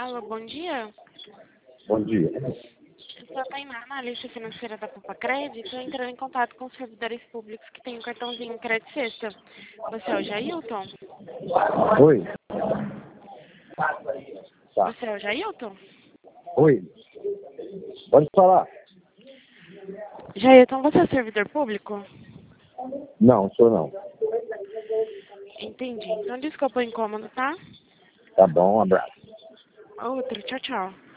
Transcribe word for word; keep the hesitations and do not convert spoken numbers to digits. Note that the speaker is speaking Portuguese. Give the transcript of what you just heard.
Alô, bom dia. Bom dia. Eu sou a Tainá, analista financeira da Poupa Crédito, entrando em contato com os servidores públicos que têm um cartãozinho Crédito Sexta. Você é o Jailton? Oi. Tá. Você é o Jailton? Oi. Pode falar. Jailton, você é servidor público? Não, sou não. Entendi. Então desculpa o incômodo, tá? Tá bom, um abraço. Outro, tchau, tchau.